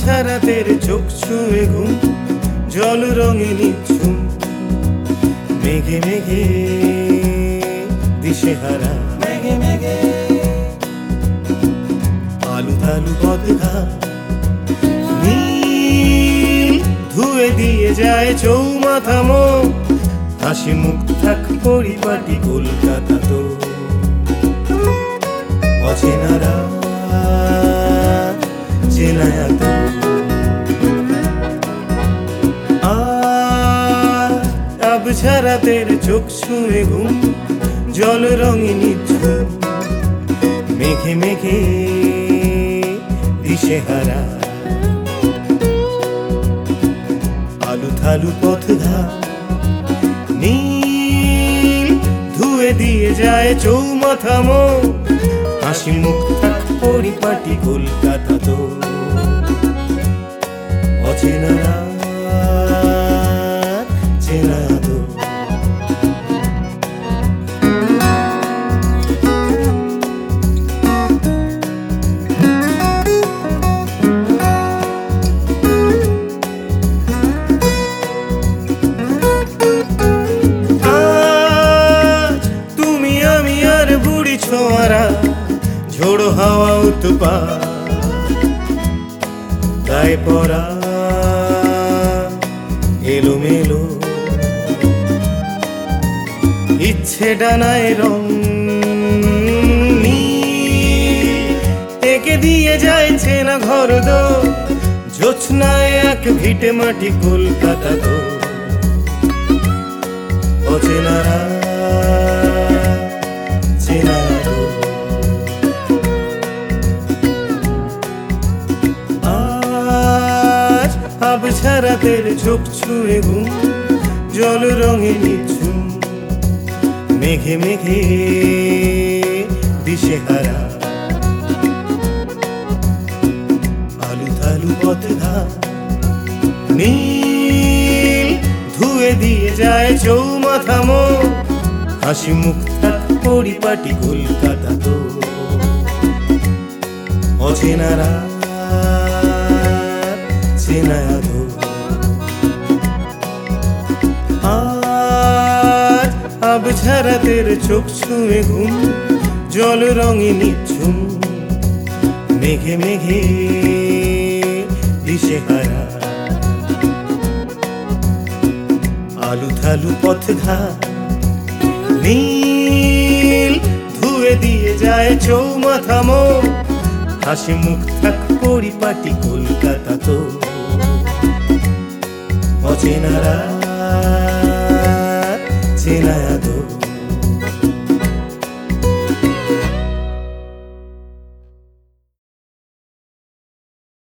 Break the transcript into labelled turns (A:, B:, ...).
A: আবছা রাতের চোখ ছুঁয়ে ঘুম, জল রঙে নিঝুম, মেঘে মেঘে দিশেহারা, মেঘে মেঘে আলু থালু পথঘাট, নীল ধুয়ে দিয়ে যায় চৌমাথা মন, হাসি মুখ থাক পরিপাটি কলকাতা তো। অচেনারা চেনায়া তো, আবছা রাতের চোখ ছুঁয়ে ঘুম, জল রঙে নিঝুম, মেঘে মেঘে দিশেহারা, আলু থালু পথঘাট, নীল ধুয়ে দিয়ে যায় চৌমাথা মন, হাসি মুখ থাক পরিপাটি কলকাতা তো। অচেনারা চেনা তো। তুমি আমি আর বুড়ি ছোঁয়ারা, ঝোড়ো হাওয়া উৎপাত, গায়ে পড়া এলোমেলো, ইচ্ছে ডানায় রং এঁকে দিয়ে যায় চেনা ঘর দো, জোছনায় এক ভিটে মাটি কলকাতা তো। অচেনারা চেনা তো। আজ আবছা রাতের চোখ ছুঁয়ে ঘুম, জল রঙে নিঝুম, মেঘে মেঘে দিশেহারা, আলু থালু পথঘাট, নীল ধুয়ে দিয়ে যায় চৌমাথা মন, হাসি মুখ থাক পরিপাটি কলকাতা তো। অচেনারা চেনায়া তো। আজ আবছা রাতের চোখ ছুঁয়ে ঘুম, জল রঙে নিঝুম, মেঘে মেঘে দিশেহারা, আলু থালু পথঘাট, নীল ধুয়ে দিয়ে যায় চৌমাথা মন, হাসি মুখ থাক পরিপাটি কলকাতা তো। অচেনারা চেনায়া তো।